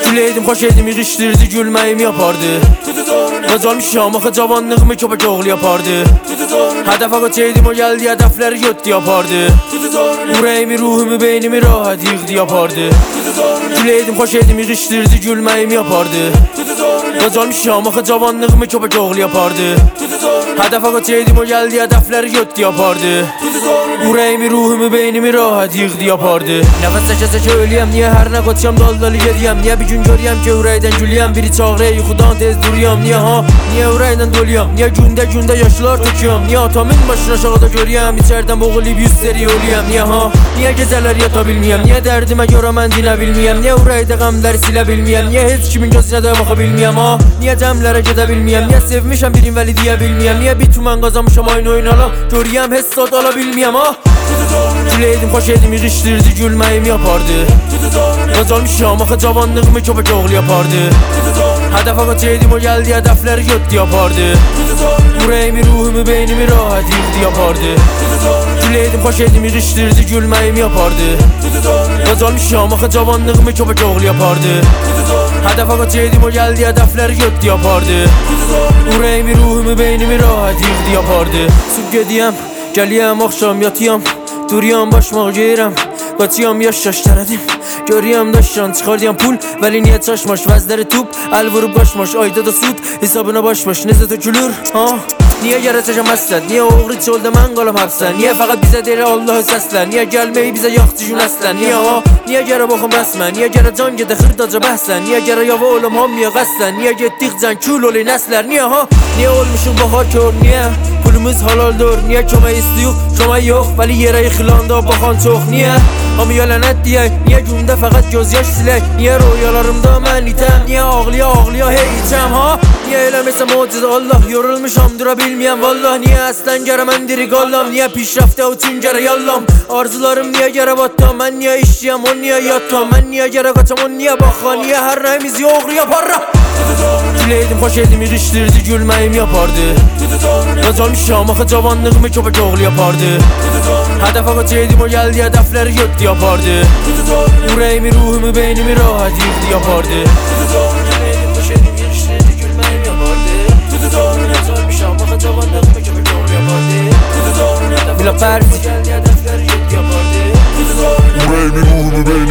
Güleydim, xoş edim, yığışdırdı, gülməyimi yapardı. Qazanmışam axı cavanlığımı köpək oğlu yapardı. Hədəf ağacaydım, o gəldi, hədəfləri götdü yapardı. Ürəyimi, ruhumu, beynimi rahat yığdı yapardı. Güleydim, xoş edim, yığışdırdı, gülməyimi yapardı. Qazanmışam axı cavanlığımı köpək oğlu yapardı. Hədəf ağacaydım, o gəldi, hədəfləri götdü yapardı. Ürəyimi, ruhumu, beynimi rahat yığdı yapardı. Nəfəs çəkə-çəkə ölüyəm, niyə hər nə qoçyam dal-dalı gediyəm? Niyə bir gün görüyəm ki ürəkdən gülüyəm? Biri çağırır, yuxudan tez duruyam. Niyə ha? Niyə ürəkdən doluyam? Niyə gündə yaşlar töküyəm? Niyə atamın başına aşağıda görüyəm? İçərdən boğulub yüzləri ölüyəm. Niyə ha? Niyə gecələr yata bilməyəm? Niyə dərdimə görə mən dinə bilməyəm? Niyə ürəkdə qəmləri silə bilməyəm? Niyə heç kimin gözünə də baxa bilməyəm ha? Niyə cəmlərə gedə bilməyəm? Niyə sevmişəm birin vəli deyə bilməyəm? Niyə bir tümən qazanmışam aynı oynala? Görüyəm heç sad ala bilməyəm ha? Güleydim, xoş edim, yığışdırdı, gülməyimi yapardı. Qazanmışam axı cavanlığımı köpək oğlu yapardı. Hədəf ağacaydım, o gəldi, hədəfləri götdü yapardı. Ürəyimi, ruhumu, beynimi rahat yığdı yapardı. Güleydim, xoş edim, yığışdırdı, gülməyimi yapardı. Qazanmışam axı cavanlığımı köpək oğlu yapardı. Hədəf ağacaydım, o gəldi, hədəfləri götdü yapardı. Ürəyimi, ruhumu, beynimi rahat yığdı yapardı. Süb gediyəm, gəliyəm, axşam yatıyam. Duruyam, başmaq geyirəm, qaçıyam, yaş tərədim. Görüyəm daşdan çıxardıyam pul, vəli niyə çaşmaş? Vəzləri tup, əl vurub qaşmaş. Ayda da sud, hesabına başmaş, necə tökülür, ha? Niyə gələcəkəm əslən? Niyə oğru çöldə mən qalam həbsən? Niyə fəqət bizə deyir Allahı səslən? Niyə gəlməyi bizə yaxçı gün əslən? Niyə ha? Niyə gərə baxım rəsmən? Niyə gərə can gedə xırdaca bəhsən? Niyə gərə yava olum hamıya qəslən? Niyə getdikcən kül oli nəslər? Niyə ha? Niyə olmuşum baxa kör? Niyə? Pulumuz halaldır, niyə kömək istəyik? Kömək yox, vəli yerə yıxılanda baxan çox. Niyə? Hamıya lənət deyək, niyə gündə fəqət göz yaş silək? Niyə röyalarımda mən itəm? Niyə ağlaya hey içəm ha? Niyə eləməsə mucize Allah? Yorulmuşam, dura bilməyəm vallah. Niyə əslən gərə mən dirik Allahım? Niyə pişrafdə üçün gərə yallam? Arzularım niyə gərə battam? Mən niyə işləyəm, o niyə yattam? Mən niyə gərə qaçam, o niyə baxa? Niyə hər rəyimiz yoğru yaparra? Güleydim, xoş edim, yığışdırdı, gülməyimi yapardı. Qazanmışam axı cavanlığımı köpək oğlu yapardı. Hədəf ağacaydım, o gəldi, hədəfləri götdü yapardı. Ürəyimi, ruhumu, beynimi rahat yığdı yapardı. Güleydim, xoş edim, yığışdırdı, gülməyimi yapardı. Qazanmışam axı cavanlığımı köpək oğlu yapardı. Bila Pərzi, gəldi, hədəfləri götdü yapardı. Ürəyimi, ruhumu, beynimi